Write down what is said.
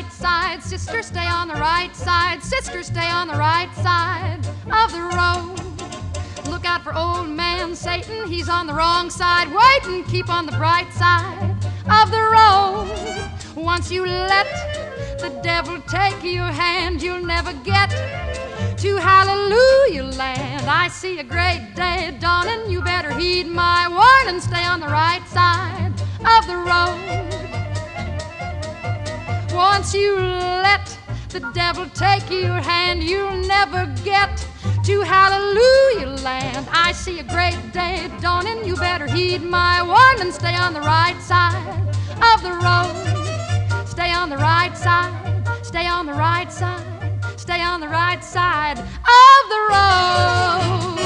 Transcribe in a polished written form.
right side. Sister, stay on the right side. Sister, stay on the right side of the road. Look out for old man Satan, he's on the wrong side. Wait and keep on the bright side of the road. Once you let the devil take your hand, you'll never get to Hallelujah Land. I see a great day dawning, you better heed my warning. Stay on the right side of the road. Once you let the devil take your hand, you'll never get to Hallelujah Land. I see a great day dawning, you better heed my warning. Stay on the right side of the road. Stay on the right side, stay on the right side, stay on the right side of the road.